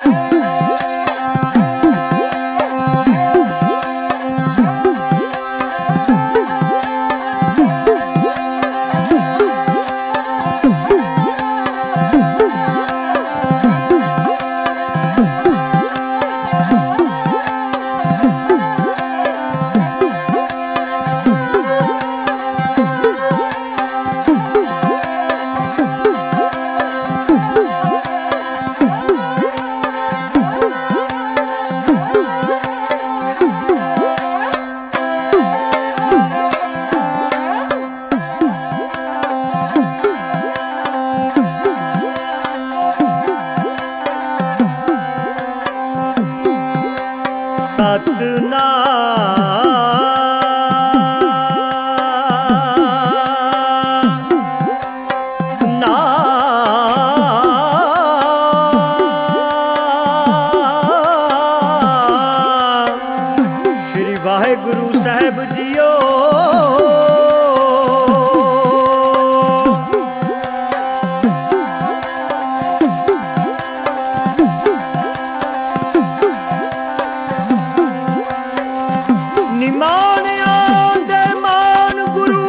ਵਾਹਿਗੁਰੂ ਸਾਹਿਬ JIO. ਨਿਮਾਣਿਆਂ ਦੇ ਮਾਨ ਗੁਰੂ,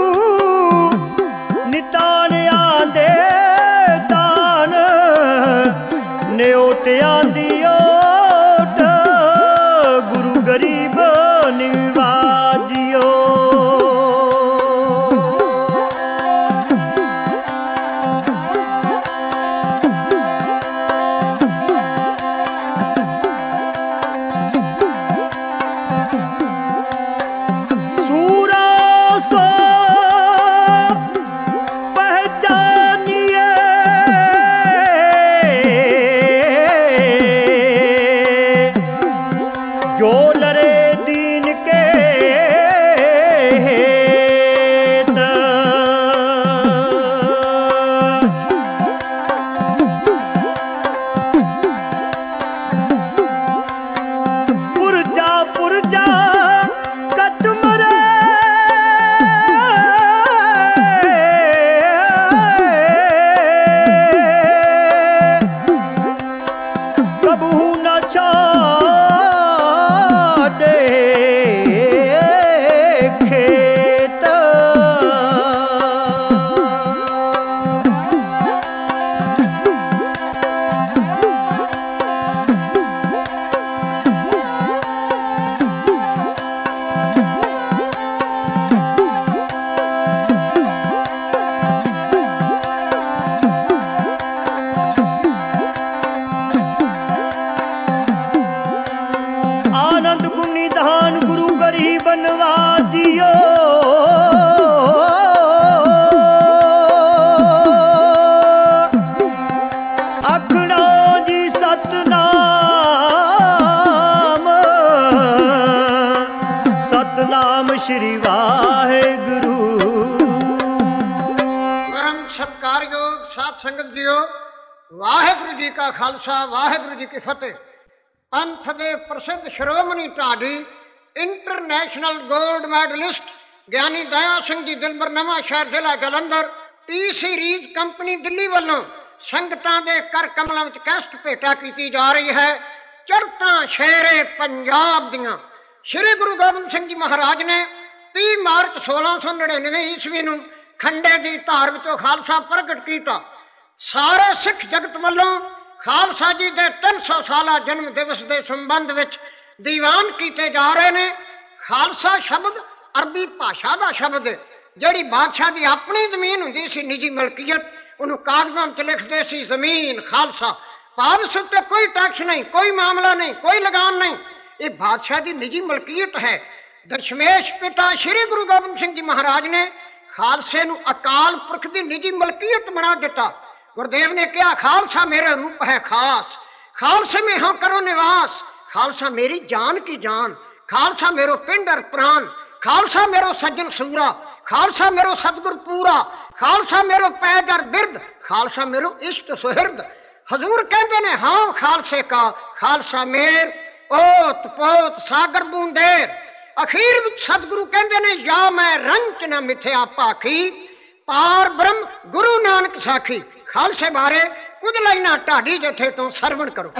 ਨਿਤਾਣਿਆਂ ਦੇ ਦਾਨ, ਨਿਉਤਿਆਂ ਦੀ ਓਟ, ਗੁਰੂ ਗਰੀਬ ਨਿਵਾਜਿਓ। ਸੂਰਾ ਸੋ ਪਹਿਚਾਨੀਏ, ਜੋ ਲਰੇ दीन के हेत। पुरजा पुरजा कटमरे, कबू न छाड़े खेत। आनंद गुनी धान गुरु गरीब नवाजियो। आखना जी सतनाम, सतनाम श्री वाहेगुरु। परम सत्कारयोग साध संगत जीओ, वाहेगुरु जी का खालसा वाहेगुरु जी की फतेह। पंथ ਦੇ ਪ੍ਰਸਿੱਧ ਸ਼੍ਰੋਮਣੀ ਢਾਡੀ ਇੰਟਰਨੈਸ਼ਨਲ ਗੋਲਡ ਮੈਡਲਿਸਟ ਗਿਆਨੀ ਦਇਆ ਸਿੰਘ ਜੀ ਦਿਲਬਰ ਨਵਾਂ ਸ਼ਹਿਰ ਜ਼ਿਲ੍ਹਾ Jalandhar T Series company Delhi ਵੱਲੋਂ ਸੰਗਤਾਂ ਦੇ ਕਰ ਕਮਲਾਂ ਵਿੱਚ ਕੈਸਟ ਭੇਟਾ ਕੀਤੀ ਜਾ ਰਹੀ ਹੈ। ਚੜ੍ਹਤਾਂ ਸ਼ੇਰੇ ਪੰਜਾਬ ਦੀਆਂ ਸ਼੍ਰੀ ਗੁਰੂ ਗੋਬਿੰਦ ਸਿੰਘ ਜੀ ਮਹਾਰਾਜ ਨੇ 30 ਮਾਰਚ 1699 ਈਸਵੀ ਨੂੰ ਖੰਡੇ ਦੀ ਧਾਰ ਵਿੱਚੋਂ ਖਾਲਸਾ ਪ੍ਰਗਟ ਕੀਤਾ। ਸਾਰੇ ਸਿੱਖ ਜਗਤ ਵੱਲੋਂ ਖਾਲਸਾ ਜੀ ਦੇ 300 ਸਾਲਾ ਜਨਮ ਦਿਵਸ ਦੇ ਸੰਬੰਧ ਵਿੱਚ ਦੀਵਾਨ ਕੀਤੇ ਜਾ ਰਹੇ ਨੇ। ਖਾਲਸਾ ਸ਼ਬਦ ਅਰਬੀ ਭਾਸ਼ਾ ਦਾ ਸ਼ਬਦ ਹੈ। ਜਿਹੜੀ ਬਾਦਸ਼ਾਹ ਦੀ ਆਪਣੀ ਜ਼ਮੀਨ ਹੁੰਦੀ ਸੀ ਨਿੱਜੀ ਮਲਕੀਅਤ, ਉਹਨੂੰ ਕਾਗਜ਼ਾਂ 'ਚ ਲਿਖਦੇ ਸੀ ਜ਼ਮੀਨ ਖਾਲਸਾ। ਭਾਵ ਇਸ ਉੱਤੇ ਕੋਈ ਟੈਕਸ ਨਹੀਂ, ਕੋਈ ਮਾਮਲਾ ਨਹੀਂ, ਕੋਈ ਲਗਾਨ ਨਹੀਂ। ਇਹ ਬਾਦਸ਼ਾਹ ਦੀ ਨਿੱਜੀ ਮਲਕੀਅਤ ਹੈ। ਦਸ਼ਮੇਸ਼ ਪਿਤਾ ਸ਼੍ਰੀ ਗੁਰੂ ਗੋਬਿੰਦ ਸਿੰਘ ਜੀ ਮਹਾਰਾਜ ਨੇ ਖਾਲਸੇ ਨੂੰ ਅਕਾਲ ਪੁਰਖ ਦੀ ਨਿੱਜੀ ਮਲਕੀਅਤ ਬਣਾ ਦਿੱਤਾ। गुरुदेव ने कहा खालसा मेरा रूप है खास, खालसे में हाँ करो निवास। खालसा मेरी जान की जान, खालसा मेरो पिंड और प्राण, खालसा मेरो सज्जन सूरा, खालसा मेरो सतगुर पूरा, खालसा मेरो पैज और बिरद, खालसा मेरो इष्ट सुहृद। हजूर कहते ने हाँ खालसे का, खालसा मेर ओत पोत सागर बूंदेर। अखीर सतगुरु कहते ने या मैं रंच न मिथ्या पाखी, पार ब्रह्म गुरु नानक साखी। खालसे बारे ਕੁਝ ਲਾਈਨਾਂ ਢਾਡੀ ਜਥੇ ਤੋਂ ਸਰਵਣ ਕਰੋ।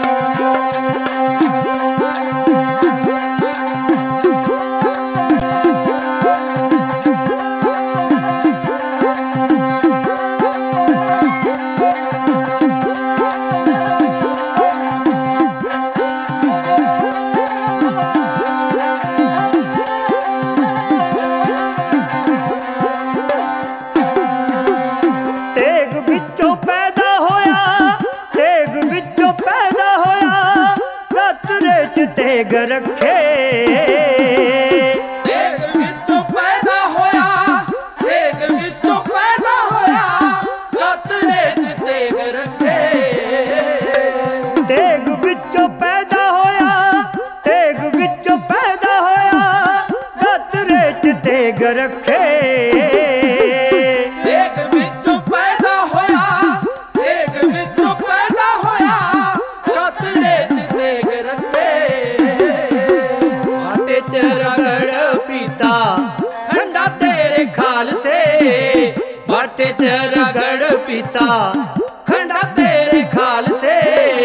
ਤੇਗ ਵਿੱਚੋਂ ਪੈਦਾ ਹੋਇਆ, ਤੇਗ ਵਿੱਚੋਂ ਪੈਦਾ ਹੋਇਆ, ਕਤਰੇ ਚ ਤੇਗ ਰੱਖੇ। ਤੇਗ ਵਿੱਚੋਂ ਪੈਦਾ ਹੋਇਆ, ਤੇਗ ਵਿੱਚੋਂ ਪੈਦਾ ਹੋਇਆ, ਕਤਰੇ ਚ ਤੇਗ ਰੱਖੇ। ਤੇਗ ਵਿੱਚੋਂ ਪੈਦਾ ਹੋਇਆ, ਤੇਗ ਵਿੱਚੋਂ ਪੈਦਾ ਹੋਇਆ, ਕਤਰੇ ਚ ਤੇਗ ਰੱਖੇ। ਤੇਗ ਵਿੱਚੋਂ ਪੈਦਾ ਹੋਇਆ, ਤੇਗ ਵਿੱਚੋਂ ਪੈਦਾ ਹੋਇਆ, ਕਤਰੇ ਚ ਤੇਗ ਰੱਖੇ। ਆਟੇ ਚ ਰਗੜ ਪੀਤਾ ਖੰਡਾ ਤੇਰੇ ਖਾਲਸੇ, ਬਾਟੇ ਚ ਰਗੜ ਪੀਤਾ ਖੰਡਾ ਤੇਰੇ ਖਾਲਸੇ।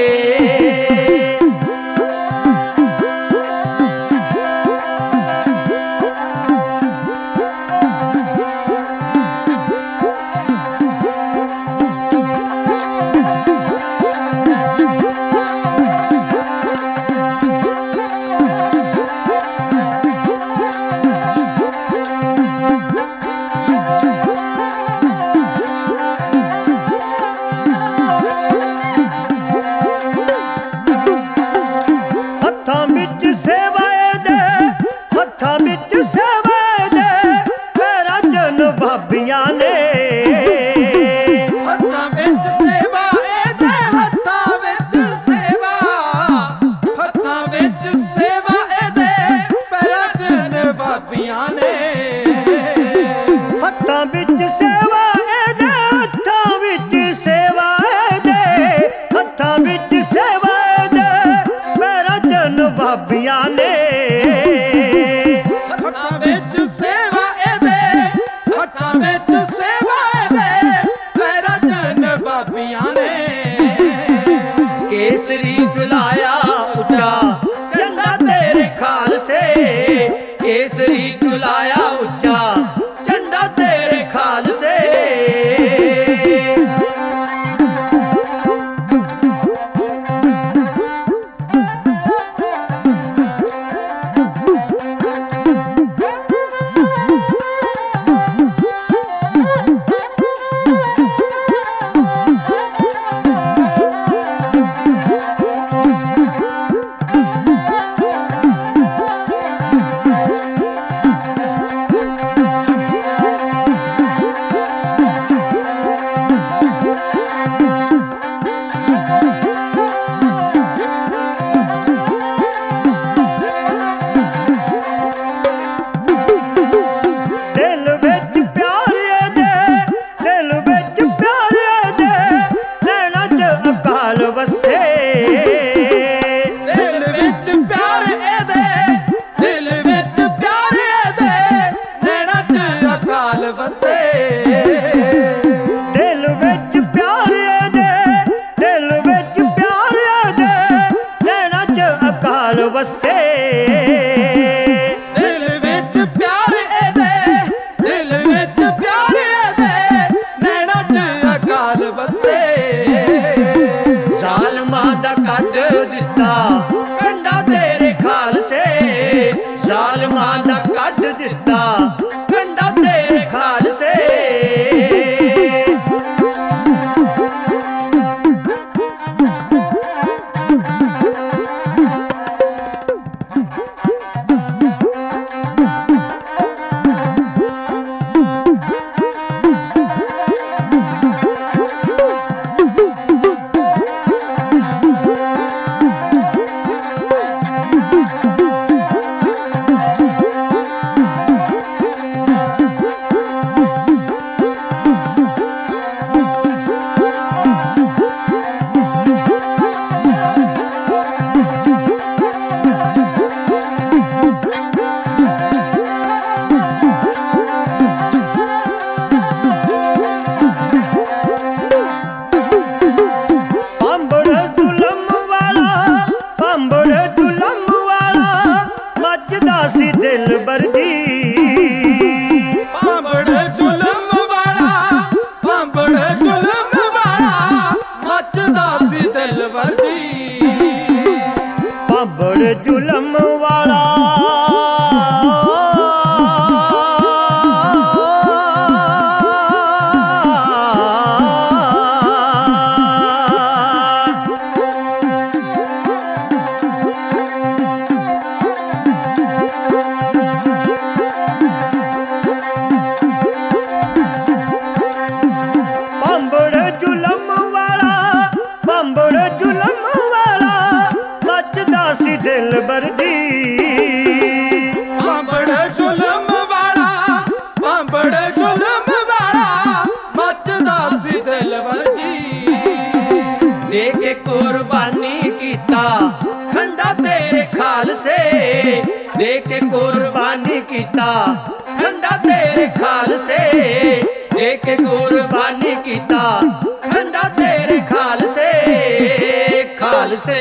ਹੱਥਾਂ ਵਿੱਚ ਸੇਵਾਏ ਦੇ, ਹੱਥਾਂ ਵਿੱਚ ਸੇਵਾਏ ਦੇ, ਪੈਰਾਂ ਚ ਨਵਾਬੀਆਂ ਨੇ। ਹੱਥਾਂ ਵਿੱਚ ਸੇਵਾ ਇਹਦੇ, ਹੱਥਾਂ ਵਿੱਚ ਸੇਵਾ, ਹੱਥਾਂ ਵਿੱਚ ਸੇਵਾ ਇਹਦੇ, ਪੈਰਾਂ ਚ ਨਵਾਬੀਆਂ ਨੇ। ਹੱਥਾਂ ਵਿੱਚ ਸੇਵਾ ਇਹਦੇ, ਹੱਥਾਂ ਵਿੱਚ ਸੇਵਾ ਇਹਦੇ, ਹੱਥਾਂ ਵਿੱਚ ਸੇਵਾ ਇਹਦੇ, ਪੈਰਾਂ ਚ ਨਵਾਬੀਆਂ ਨੇ। ਹੱਥਾਂ ਵਿੱਚ ਸੇਵਾ ਇਹਦੇ, ਹੱਥਾਂ ਵਿੱਚ ਸੇਵਾ ਇਹਦੇ, ਪੈਰਾਂ ਚ ਨਵਾਬੀਆਂ ਨੇ। ਕੇਸਰੀ ਝੁਲਾਇਆ ਉੱਚਾ ਝੰਡਾ ਤੇਰੇ ਖਾਲਸੇ, ਕੇਸਰੀ ਝੁਲਾਇਆ ਉੱਚਾ ਝੰਡਾ ਤੇਰੇ ਖਾਲਸੇ। ਦਿਲ ਵਿੱਚ ਪਿਆਰ ਇਹਦੇ, ਦਿਲ ਵਿੱਚ ਪਿਆਰ ਇਹਦੇ, ਨੈਣਾਂ ਚ ਅਕਾਲ ਵਸੇ। ਦਿਲ ਵਿੱਚ ਪਿਆਰ ਇਹਦੇ, ਦਿਲ ਵਿੱਚ ਪਿਆਰ ਇਹਦੇ, ਨੈਣਾਂ ਚ ਅਕਾਲ ਵਸੇ। ਦਿਲ ਵਿੱਚ ਪਿਆਰ ਇਹਦੇ, ਦਿਲ ਵਿੱਚ ਪਿਆਰ ਇਹਦੇ, ਨੈਣਾਂ ਚ ਅਕਾਲ ਵਸੇ। ਦਿਲ ਵਿੱਚ ਪਿਆਰ ਇਹਦੇ, ਦਿਲ ਵਿੱਚ ਪਿਆਰ ਇਹਦੇ, ਨੈਣਾਂ ਚ ਅਕਾਲ ਵਸੇ। ਜ਼ਾਲਮਾਂ ਦਾ ਕੱਢ ਦਿੱਤਾ ਕੰਡਾ ਤੇਰੇ ਖਾਲਸੇ, ਜ਼ਾਲਮਾਂ ਦਾ ਕੱਢ ਦਿੱਤਾ ਕੰਡਾ ਤੇਰੇ ਖਾਲਸੇ। ਬੰਬੜ ਜ਼ੁਲਮ ਵਾਲਾ ਦਿਲ ਵਰਦੀ ਬੰਬੜ ਜ਼ੁਲਮ ਵਾਲਾ ਬੰਬੜ ਜ਼ੁਲਮ ਵਾਲਾ ਮੱਚਦਾ ਸੀ ਦਿਲ ਵਰਜੀ ਦੇ ਕੇ ਕੁਰਬਾਨੀ ਕੀਤਾ ਠੰਡਾ ਤੇਰੇ ਖਾਲਸੇ ਦੇ ਕੇ ਕੁਰਬਾਨੀ ਕੀਤਾ ਠੰਡਾ ਤੇਰੇ ਖਾਲਸੇ ਦੇ ਕੇ ਕੁਰਬਾਨੀ ਕੀਤਾ ਠੰਡਾ ਤੇਰੇ ਖਾਲਸੇ ਖਾਲਸੇ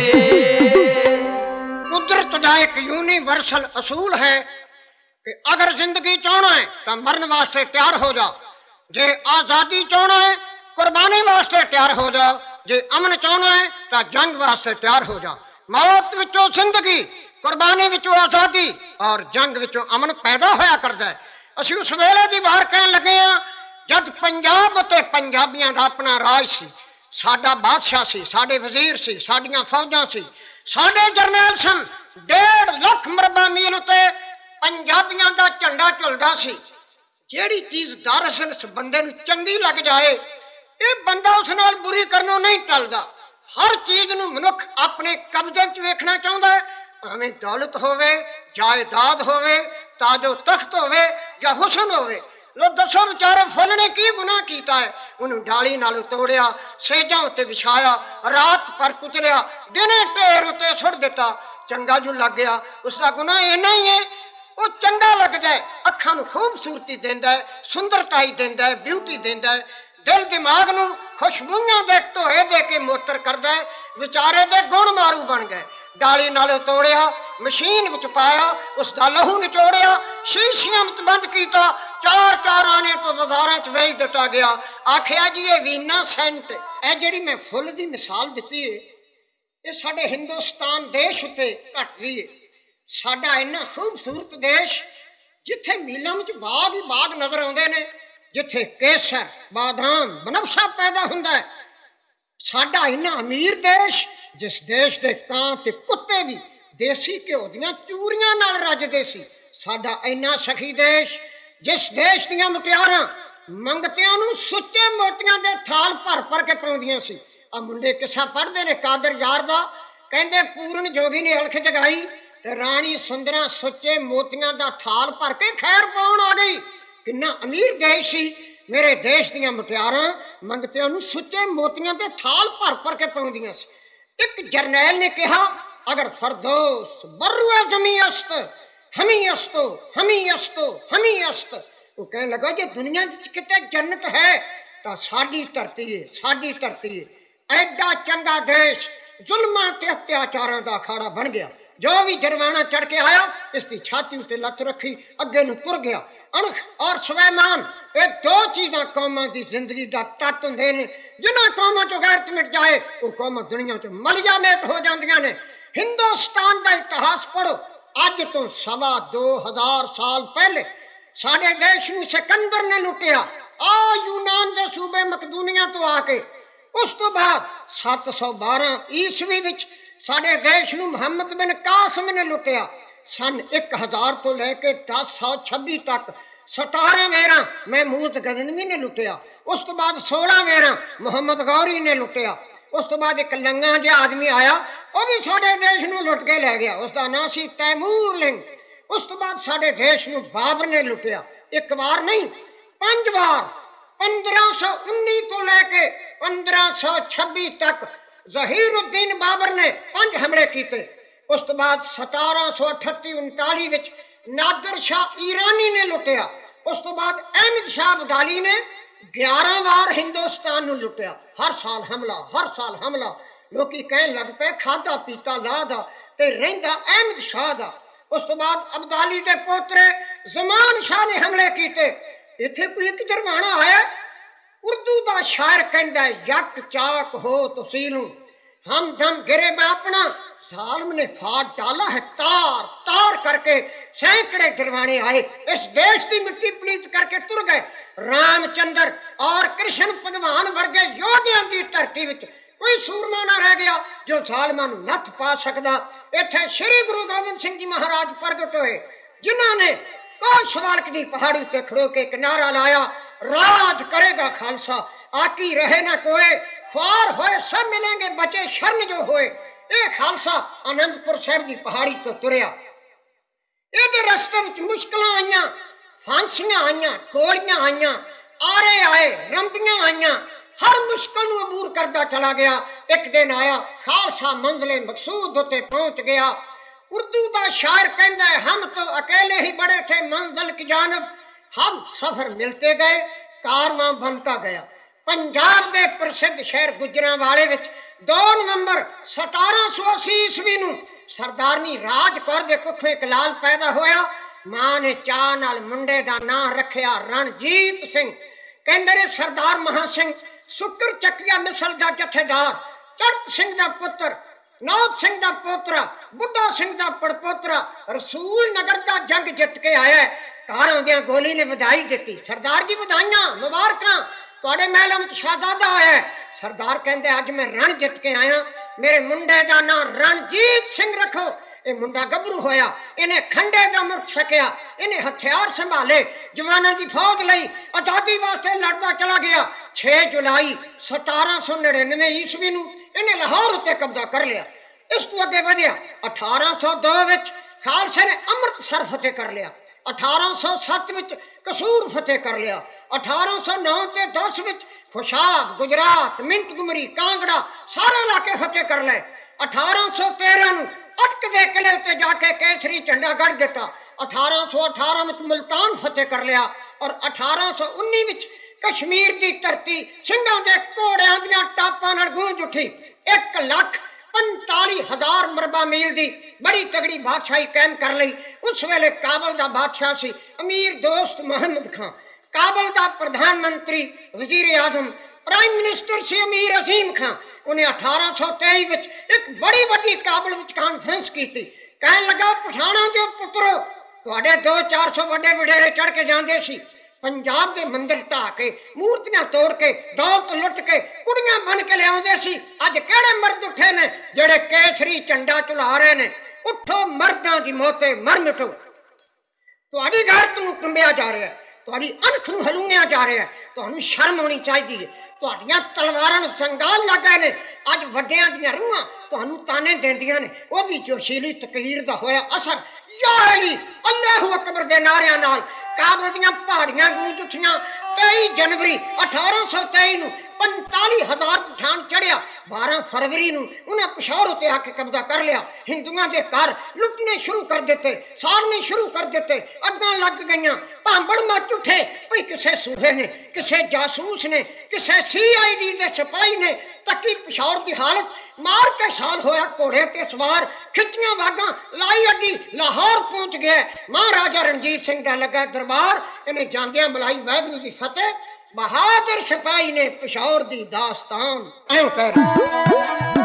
कुदरत का एक यूनिवर्सल असूल है कि अगर जिंदगी चाहना है तो मरण वास्ते तैयार हो जाओ, जे आजादी चाहना है कुर्बानी वास्ते तैयार हो जाओ, जे अमन चाहना है तो जंग वास्ते तैयार हो जाओ। मौत विचों जिंदगी, कुर्बानी विचों आजादी और जंग विचों अमन पैदा होया करता है। असीं उस वेले दी वार कहन लगे हां जद पंजाब ते पंजाबियां दा अपना राज सी, साडा बादशाह सी, साडे वजीर सी, साडियां फौजां सी, साडे जरनैल सन। 1.5 ਲੱਖ ਮਰਬਾ ਮੀਲ उते पंजाबियां दा झंडा झुलदा सी। ਜਿਹੜੀ ਚੀਜ਼ ਦਰਅਸਲ ਇਸ ਬੰਦੇ ਨੂੰ ਚੰਗੀ ਲੱਗ ਜਾਏ ਇਹ ਬੰਦਾ ਉਸ ਨਾਲ ਬੁਰੀ ਕਰਨੋਂ ਨਹੀਂ ਟਲਦਾ। ਹਰ ਚੀਜ਼ ਨੂੰ ਮਨੁੱਖ ਆਪਣੇ ਕਬਜ਼ੇ 'ਚ ਵੇਖਣਾ ਚਾਹੁੰਦਾ ਹੈ, ਭਾਵੇਂ ਦੌਲਤ ਹੋਵੇ, ਜਾਇਦਾਦ ਹੋਵੇ, ਤਾਜੋ ਤਖਤ ਹੋਵੇ ਜਾਂ ਹੁਸਨ ਹੋਵੇ। ਲੋ ਦੱਸੋ ਵਿਚਾਰੇ ਫੁੱਲ ਨੇ ਕੀ ਗੁਨਾਹ ਕੀਤਾ ਹੈ? ਉਹਨੂੰ ਡਾਲੀ ਨਾਲ ਤੋੜਿਆ, ਸੇਜਾਂ ਉੱਤੇ ਵਿਛਾਇਆ, ਰਾਤ ਪਰ ਕੁਚਲਿਆ, ਦਿਨੇ ਢੇਰ ਉੱਤੇ ਸੁੱਟ ਦਿੱਤਾ, ਚੰਗਾ ਜੂ ਲੱਗ ਗਿਆ। ਉਸਦਾ ਗੁਨਾਹ ਇੰਨਾ ਹੀ ਹੈ ਉਹ ਚੰਗਾ ਲੱਗ ਜਾਏ, ਅੱਖਾਂ ਨੂੰ ਖੂਬਸੂਰਤੀ ਦਿੰਦਾ ਹੈ, ਸੁੰਦਰਤਾਈ ਦਿੰਦਾ ਹੈ, ਬਿਊਟੀ ਦਿੰਦਾ ਹੈ, ਦਿਲ ਦਿਮਾਗ ਨੂੰ ਖੁਸ਼ਬੂਆਂ ਦੇ ਢੋਏ ਦੇ ਕੇ ਮੋਤਰ ਕਰਦਾ ਹੈ। ਵਿਚਾਰੇ ਦੇ ਗੁਣ ਮਾਰੂ ਬਣ ਗਏ। डाली नाले तोड़िया, मशीन विच पाया, उसका लहू निचोड़िया, शीशियां विच बंद किया, 4-4 आने तो बाजारां च वेच दिता गया। आखिया जी ये वीना सेंट ए जिहड़ी मैं फुल दी मिसाल दिती है ये साडे हिंदुस्तान देश उत्ते घटदी है। साडा इन्ना खूबसूरत देश जिथे मीलां विच बाग ही बाग नजर आउंदे ने, जिथे केसर, बादाम, बनफशा पैदा हुंदा है। साडा इन्ना अमीर देश जिस देश दे कां ते कुत्ते भी देसी घ्यो दीआं चूरियां नाल रजदे सी। साडा इन्ना सखी देश जिस देश दीआं मुटियारां मंगतियां नूं सुच्चे मोतियां दे थाल भर भर के पाउंदियां सी। आ मुंडे किस्सा पढ़दे ने कादर यार दा, कहंदे पूरन जोगी ने अलख जगाई ते रानी सुंदरा सुच्चे मोतियां दा थाल भर के खैर पाउण आ गई। किन्ना अमीर देश सी। मेरे देश दीआं मुटियारां मंगतियां नूं सुच्चे मोतियां दे थाल भर भर के पाउंदियां सी। एक जरनैल ने कहा अगर फरदौस बर्रुआ जमी अस्त हमी अस्तो हमी अस्तो हमी अस्त। वो कहने लगा जे दुनिया किते जन्नत है तो साडी धरती है, साडी धरती है। एडा चंगा देश जुल्मां ते अत्याचारां दा अखाड़ा बन गया। जो भी जरवाना चढ़ के आया इसकी छाती उत्ते लत रखी, अगे नूं तुर गया। अणख और स्वैमान ये दो चीज़ां कौमां दी जिंदगी दा तट हुंदे ने। जिन्हां कौमां चों गैरत मिट जाए वो कौमां दुनिया च मलिया मेट हो जांदियां ने। हिंदुस्तान दा इतिहास पढ़ो, अज तो 2,200 साल पहले साडे देश नूं सिकंदर ने लुटिया। आ यूनान दे सूबे मकदूनिया तो आके उस तो बाद 712 ईस्वी विच साडे देश नूं मुहम्मद बिन कासिम ने लुटिया। सन 1000 तो लैके 1026 तक 17 वेरा महमूद गजनवी ने लुटिया। उस तो बाद 16 वेरा मुहम्मद गौरी ने लुटिया। उस तो बाद एक लंगा जिहा आदमी आया वह भी साडे देश नूं लुट के लै गया, उसका नाम सी तैमूर लिंग। उस तो बाद साडे देश नूं बाबर ने लुटिया। एक बार नहीं 5 बार। 1519 तो लैके 1526 तक जहीरुद्दीन बाबर ने 5 हमले किए। उस तो बाद 1738-39 विच नादिर शाह ईरानी ने लुटिया। उस तो बाद अहमद शाह अब्दाली ने 11 बार हिंदुस्तान नूं लुटिया। हर साल हमला, हर साल हमला। लोकी कहन लग पे खादा पीता ला दा ते रहिंदा अहमद शाह दा। उस तो बाद अब्दाली दे पोतरे ज़मान शाह ने हमले किए। इत्थे कोई एक जरवाना आया उर्दू दा शायर कहंदा यक चाक हो तसीलू हम दम गिरे मैं अपना जालिम ने फाड़ डाला है तार तार करके सैकड़े दिलवाने आए, इस देश की मिट्टी पलीत करके तुर गए। रामचंद्र और कृष्ण भगवान वर्गे योधियां की धरती विच कोई सूरमा ना रह गया जो जालिमां नूं नੱਥ पा सकदा। इत्थे श्री गुरु गोबिंद सिंह जी महाराज प्रगट होए, जिन्हां ने कोशवालक की पहाड़ी ते खड़ो के एक नारा लाया, राज करेगा खालसा, आकी रहे न कोई, ख्वार होए सब मिलेंगे, बचे शरण जो होए। ये खालसा आनंदपुर साहब की पहाड़ी तो तुरिया। ये रस्ते में मुश्किलां आईयां, फांसियां आईयां, गोलियां आईयां, आरे आए, रंबियां आईयां, हर मुश्किल नूं अबूर करता चला गया। एक दिन आया खालसा मंजिले मकसूद उत्ते पहुंच गया। उर्दू का शायर कहता है, हम तो अकेले ही बड़े थे मंजिल की जानब, हम सफर मिलते गए, कारवां बनता गया। पंजाब के प्रसिद्ध शहर गुजरांवाले विच 2 नवंबर 1780 ईस्वी नूं सरदारनी राज कौर दे कुखों एक लाल पैदा होया। मां ने चाह नाल मुंडे दा नां रखिया रणजीत सिंह। कहंदे ने सरदार महा सिंह सुकर चकिया मिसल दा जथेदार, चढ़त सिंह दा पुत्र, नौत सिंह दा पोतरा, बुढ़ा सिंह दा पड़पोतरा रसूल नगर दा जंग जित के आया। घर आउंदियां गोली ने बधाई दी, सरदार जी बधाइयां मुबारकां, तुहाडे महल विच शहजादा आया है। सरदार कहंदे अज मैं रण जित के आया, मेरे मुंडे दा नां रणजीत सिंह रखो। ये मुंडा गभरू होया, इन्हें खंडे दा मुर्ख छकिया, इन्हें हथियार संभाले, जवानां दी फौज लई आजादी वास्ते लड़दा चला गया। 6 जुलाई 1799 ईस्वी नूं इन्हें लाहौर उत्ते कब्जा कर लिया। इस तो अगे वधिया 1802 विच खालसे ने अमृतसर फतेह कर लिया, 1807 विच कसूर फतेह कर लिया, 1809 ते 10 विच खुशाब, गुजरात, मिंटगुमरी, कांगड़ा सारे इलाके फतेह कर ले। 1813 नूं अटक दे किले उत्ते जाके केसरी झंडा गड़ दिता। 1818 में मुल्तान फतेह कर लिया और 1819 विच कश्मीर की धरती सिंघां दे घोड़ियां दियां टापां नाल गूंज उठी। 1,45,000 मरबा मील की बड़ी तगड़ी बादशाही कायम कर ली। उस वेले काबल का बादशाह सी अमीर दोस्त मोहम्मद खां, काबल का प्रधानमंत्री वजीर आजम प्राइम मिनिस्टर सी अमीर अजीम खां। उन्हें 1823 विच एक बड़ी वड्डी काबल विच कॉन्फ्रेंस की थी। कहन लगा, पठाणा जो पुत्रो, तुहाडे 200-400 वड्डे वडेरे चढ़ के जांदे सी, पंजाब के मंदिर ढा के, मूर्तियां तोड़ के, दौलत लुट के, कुड़ियां बन के लियाउंदे सी। अज किहड़े मर्द उठे ने जेड़े केसरी झंडा झुला रहे ने? उठो मर्दां दी मौते मर मिटो। तुहाडी गैरत नूं टुंबिया जा रहा है, तुहाडी अनख नूं हलूणिया जा रहा है, तुहानूं शर्म होनी चाहिए। तुहाडियां तलवारां नूं संगाल लग गए ने। अज वड्डियां दीयां रूहां तुहानूं ताने देंदियां ने। ओह भी जोशीली तकरीर दा होया असर। या अली अल्लाहू अकबर दे नारियां नाल काबल दीयां पहाड़ियां गूंज उठियां। 23 जनवरी 1823 नूं 45,000 पठान चढ़िया। 12 फरवरी नूं उन्हें पिशौर उत्ते आके कब्जा कर लिया। हिंदुआं दे घर लुटने शुरू कर दिते, साड़ने शुरू कर दिते, अग्गां लग गईयां, भांबड़ मच उठे। भई किसे सूबे ने, किसे जासूस ने, किसे CID दे सिपाही ने तकी पिशौर की हालत मार के साल होया। घोड़े ते सवार खिच्चियां वागां लाई अड्डी लाहौर पहुंच गया। महाराजा रणजीत सिंह दा लगा दरबार। इन्हें जांदियां बुलाई वाहगुरू दी फतेह। बहादुर सिपाही ने पिशौर दी दास्तान ऐं कर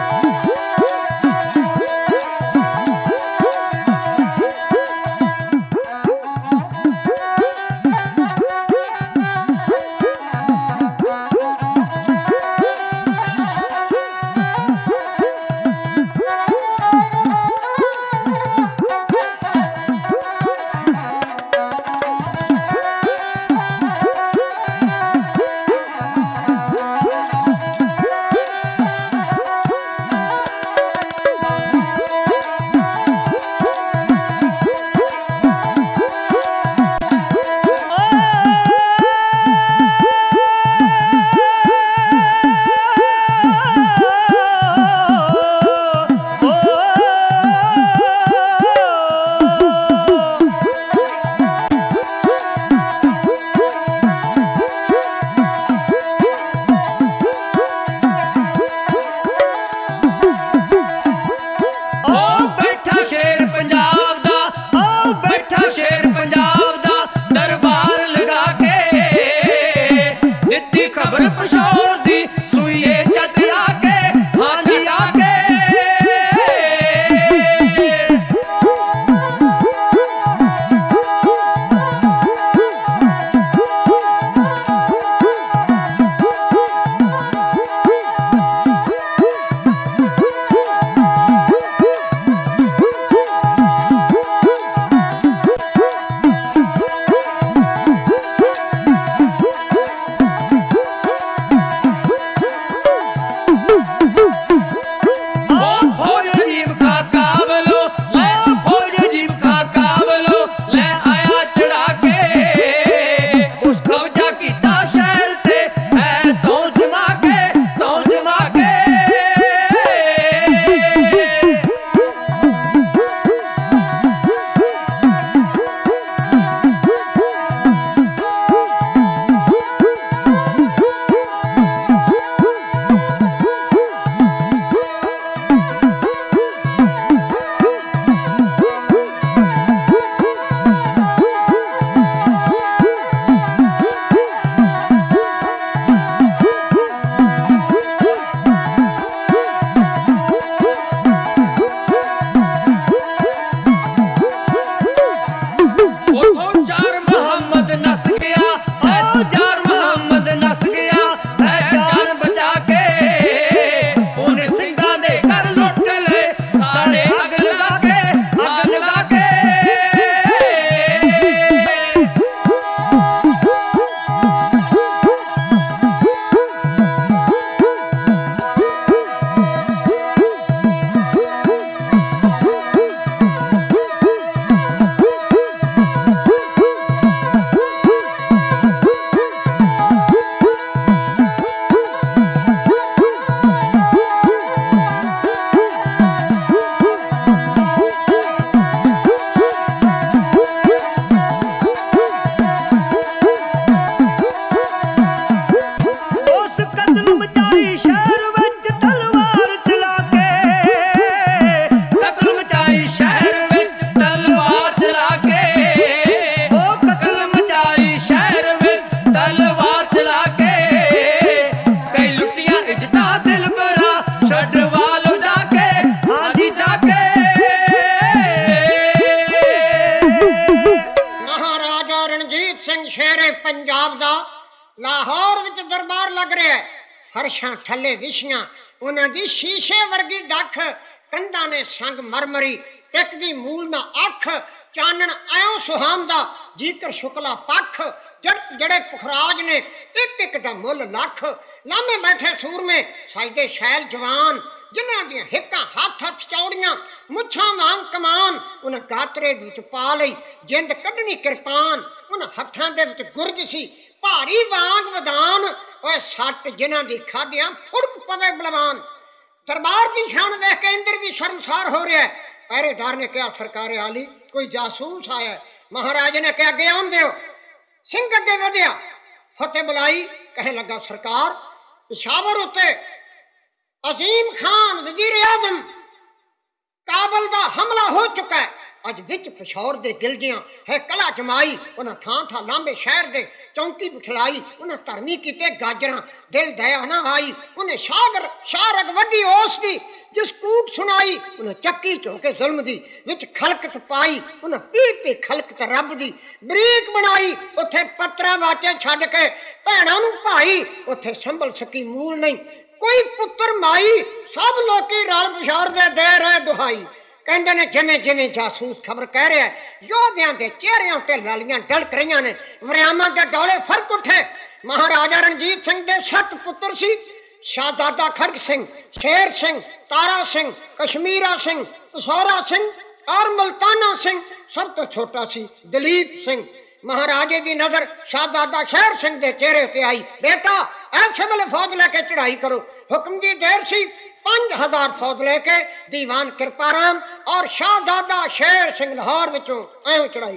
ਲਾਹੌਰ ਵਿੱਚ ਦਰਬਾਰ ਲੱਗ ਰਿਹਾ ਹੈ। ਫਰਸ਼ਾਂ ਥੱਲੇ ਵਿਛੀਆਂ ਉਹਨਾਂ ਦੀ ਸ਼ੀਸ਼ੇ ਵਰਗੀ ਦੱਖ, ਕੰਧਾਂ ਨੇ ਸੰਗ ਮਰਮਰੀ, ਟਿਕਦੀ ਮੂਲ ਨਾ ਅੱਖ, ਚਾਨਣ ਐਉਂ ਸੁਹਾਮਦਾ ਜੀਕਰ ਸ਼ੁਕਲਾ ਪੱਖ। ਜੜੇ ਪੁਖਰਾਜ ਨੇ ਇੱਕ ਇੱਕ ਦਾ ਮੁੱਲ ਲੱਖ, ਲਾਮੇ ਬੈਠੇ ਸੂਰਮੇ ਸਾਜਦੇ ਸ਼ੈਲ ਜਵਾਨ, ਜਿਨ੍ਹਾਂ ਦੀਆਂ ਹਿੱਕਾਂ ਹੱਥ ਹੱਥ ਚੌੜੀਆਂ, ਮੁੱਛਾਂ ਵਾਂਗ ਕਮਾਨ। ਉਹਨਾਂ ਗਾਤਰੇ ਵਿੱਚ ਪਾ ਲਈ ਜਿੰਦ ਕੱਢਣੀ ਕਿਰਪਾਨ, ਉਹਨਾਂ ਹੱਥਾਂ ਦੇ ਵਿੱਚ ਗੁਰਜ ਸੀ ਭਾਰੀ ਵਾਂਗ ਵਦਾਨ। ਓਏ ਸੱਟ ਜਿਨ੍ਹਾਂ ਦੀ ਖਾਦਿਆਂ ਫੁੜਕ ਪਵੇ ਬਲਵਾਨ। ਦਰਬਾਰ ਦੀ ਸ਼ਾਨ ਵੇਖ ਕੇ ਇੰਦਰ ਵੀ ਸ਼ਰਮਸਾਰ ਹੋ ਰਿਹਾ ਹੈ। ਪਹਿਰੇਦਾਰ ਨੇ ਕਿਹਾ ਸਰਕਾਰੇ ਆਲੀ ਕੋਈ ਜਾਸੂਸ ਆਇਆ। ਮਹਾਰਾਜ ਨੇ ਕਿਹਾ ਅੱਗੇ ਆਉਣ ਦਿਓ। ਸਿੰਘ ਅੱਗੇ ਵਧਿਆ, ਫਤਿਹ ਬੁਲਾਈ, ਕਹਿਣ ਲੱਗਾ ਸਰਕਾਰ ਪਿਸ਼ਾਵਰ ਉੱਤੇ ਅਜ਼ੀਮ ਖਾਨ ਵਜ਼ੀਰ ਆਜ਼ਮ ਕਾਬਲ ਦਾ ਹਮਲਾ ਹੋ ਚੁੱਕਾ ਹੈ। ਅੱਜ ਵਿੱਚ ਪਿਸ਼ੌਰ ਦੇ ਗਿਲਜਿਆਂ ਹੈ ਕਲਾ ਜਮਾਈ, ਉਹਨਾਂ ਥਾਂ ਥਾਂ ਲਾਂਬੇ ਸ਼ਹਿਰ ਦੇ ਚੌਂਕੀ ਬਿਠਲਾਈ। ਉਹਨਾਂ ਧਰਮੀ ਕੀਤੇ ਗਾਜਰਾਂ, ਦਿਲ ਦਇਆ ਨਾ ਆਈ। ਉਹਨੇ ਸ਼ਾਰਗ ਵੱਡੀ ਉਸ ਦੀ ਜਿਸ ਕੂਟ ਸੁਣਾਈ। ਉਹਨੇ ਚੱਕੀ ਝੋਕੇ ਜ਼ੁਲਮ ਦੀ ਵਿੱਚ ਖਲਕਤ ਪਾਈ। ਉਹਨਾਂ ਪੀ ਖਲਕਤ ਰੱਬ ਦੀ ਬਰੀਕ ਬਣਾਈ। ਉੱਥੇ ਪੱਤਰਾ ਵਾਚੇ ਛੱਡ ਕੇ ਭੈਣਾਂ ਨੂੰ ਭਾਈ, ਉੱਥੇ ਸੰਭਲ ਸਕੀ ਮੂਲ ਨਹੀਂ ਕੋਈ ਪੁੱਤਰ ਮਾਈ। ਸਭ ਲੋਕੀ ਰਲ ਪਿਸ਼ੌਰ ਦੇ ਰਹੇ ਦੁਹਾਈ। ਕਹਿੰਦੇ ਨੇ ਜਿਵੇਂ ਜਿਵੇਂ ਜਾਸੂਸ ਖਬਰ ਕਹਿ ਰਿਹਾ, ਯੋਧਿਆਂ ਦੇ ਚਿਹਰਿਆਂ ਤੇ ਲਾਲੀਆਂ ਡਲਕ ਰਹੀਆਂ ਨੇ, ਵਰਿਆਮਾਂ ਦੇ ਡੋਲੇ ਫਰਕ ਉੱਠੇ। ਮਹਾਰਾਜਾ ਰਣਜੀਤ ਸਿੰਘ ਦੇ 7 ਪੁੱਤਰ ਸੀ। ਸ਼ਾਹਜ਼ਾਦਾ ਖੜਗ ਸਿੰਘ, ਸ਼ੇਰ ਸਿੰਘ, ਤਾਰਾ ਸਿੰਘ, ਕਸ਼ਮੀਰਾ ਸਿੰਘ, ਪਸੌਰਾ ਸਿੰਘ ਔਰ ਮੁਲਤਾਨਾ ਸਿੰਘ। ਸਭ ਤੋਂ ਛੋਟਾ ਸੀ ਦਲੀਪ ਸਿੰਘ। ਮਹਾਰਾਜੇ ਦੀ ਨਜ਼ਰ ਸ਼ਾਹਜ਼ਾਦਾ ਸ਼ੇਰ ਸਿੰਘ ਦੇ ਚਿਹਰੇ ਤੇ ਆਈ। ਬੇਟਾ ਐਸੇ ਵੇਲੇ ਫੌਜ ਲੈ ਕੇ ਚੜਾਈ ਕਰੋ। ਹੁਕਮ ਦੀ ਦੇਰ ਸੀ। 5000 ਫੌਜ ਲੈ ਕੇ ਦੀਵਾਨ ਕਿਰਪਾਰਾਮ ਔਰ ਸ਼ਾਹਜ਼ਾਦਾ ਸ਼ੇਰ ਸਿੰਘ ਲਾਹੌਰ ਵਿੱਚੋਂ ਐਵੇਂ ਚੜਾਈ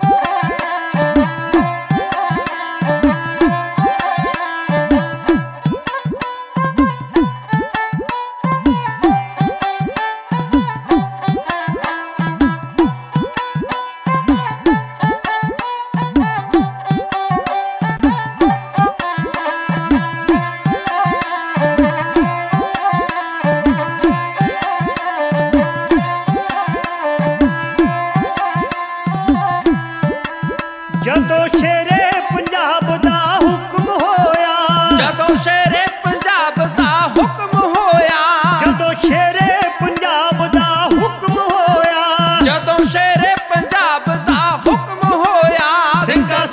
ਜਦੋਂ ਸ਼ੇਰੇ ਪੰਜਾਬ ਦਾ ਹੁਕਮ ਹੋਇਆ, ਜਦੋਂ ਸ਼ੇਰੇ ਪੰਜਾਬ ਦਾ ਹੁਕਮ ਹੋਇਆ, ਜਦੋਂ ਸ਼ੇਰੇ ਪੰਜਾਬ ਦਾ ਹੁਕਮ ਹੋਇਆ, ਜਦੋਂ ਸ਼ੇਰੇ ਪੰਜਾਬ ਦਾ ਹੁਕਮ ਹੋਇਆ। ਸਿੰਘਾ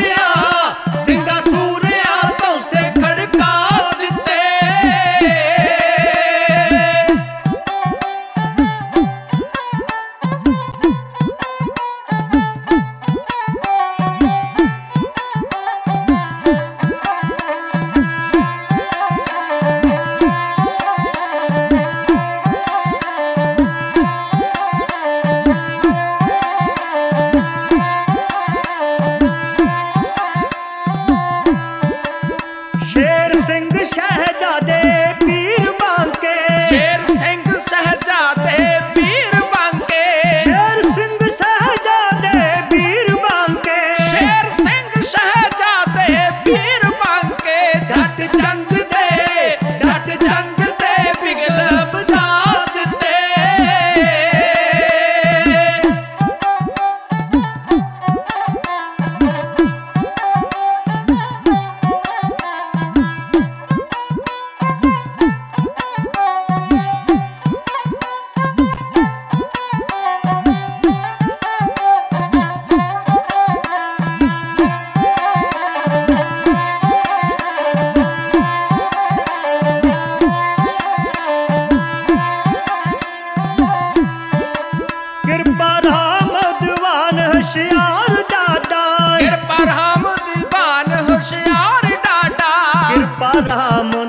ਸੂਰਿਆ ਧੌਂਸੇ ਖੜਕਾ ਦਿੱਤੇ। ਸ਼ੇਰ ਸਿੰਘ ਸ਼ਹਿਜ਼ਾਦੇ ਪੀਰ ਬਾਂਕੇ, ਸ਼ੇਰ ਸਿੰਘ ਸ਼ਹਿਜ਼ਾਦੇ ਪੀਰ ਬਾਂਕੇ, ਸ਼ੇਰ ਸਿੰਘ ਸ਼ਹਿਜ਼ਾਦੇ ਪੀਰ ਬਾਂਕੇ, ਸ਼ੇਰ ਸਿੰਘ ਸ਼ਹਿਜ਼ਾਦੇ ਪੀਰ ਬਾਂਕੇ। ਜੱਟ ਜੰਗ ਦੇ ਬਿਗਲ ਬਜਾ ਦਿੱਤੇ। ਕਿਰਪਾ ਰਾਮ ਦੀਵਾਨ ਹੁਸ਼ਿਆਰ ਡਾਡਾ, ਕਿਰਪਾ ਰਾਮ ਦੀਵਾਨ ਹੁਸ਼ਿਆਰ ਡਾਡਾ, ਕਿਰਪਾ ਰਾਮ